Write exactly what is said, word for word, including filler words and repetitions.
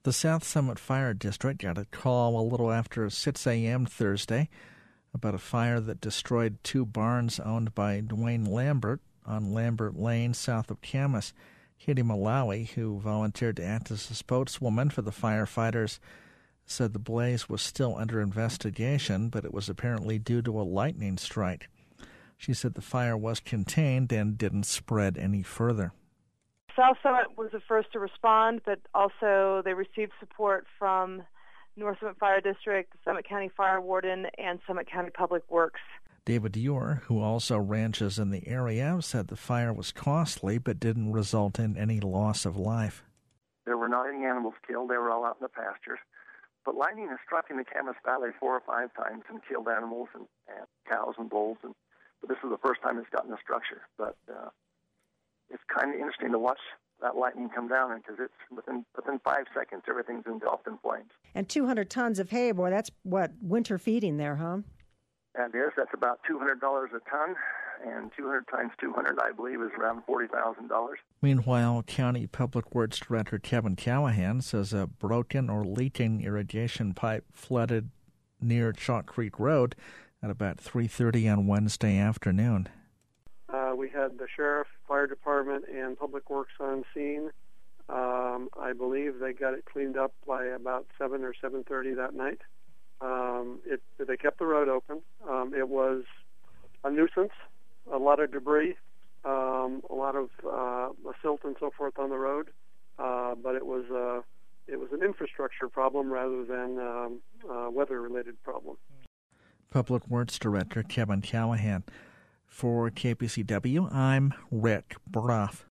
The South Summit Fire District got a call a little after six a.m. Thursday about a fire that destroyed two barns owned by Dwayne Lambert on Lambert Lane south of Camas. Katie Malawi, who volunteered to act as a spokeswoman for the firefighters, said the blaze was still under investigation, but it was apparently due to a lightning strike. She said the fire was contained and didn't spread any further. South Summit was the first to respond, but also they received support from North Summit Fire District, Summit County Fire Warden, and Summit County Public Works. David Ure, who also ranches in the area, said the fire was costly but didn't result in any loss of life. There were not any animals killed. They were all out in the pastures. But lightning has struck in the Camas Valley four or five times and killed animals and, and cows and bulls. And but this is the first time it's gotten a structure. But uh, it's kind of interesting to watch that lightning come down because it's within within five seconds, everything's engulfed in flames. And two hundred tons of hay, boy, that's what winter feeding there, huh? And yes, that's about two hundred dollars a ton, and two hundred times two hundred, I believe, is around forty thousand dollars. Meanwhile, County Public Works Director Kevin Callahan says a broken or leaking irrigation pipe flooded near Chalk Creek Road at about three thirty on Wednesday afternoon. Uh, we had the sheriff, fire department, and public works on scene. Um, I believe they got it cleaned up by about seven or seven thirty that night. Um, it, they kept the road open. Um, it was a nuisance, a lot of debris, um, a lot of uh, silt and so forth on the road. Uh, but it was uh, it was an infrastructure problem rather than um, a weather-related problem. Public Works Director Kevin Callahan. For K P C W, I'm Rick Broff.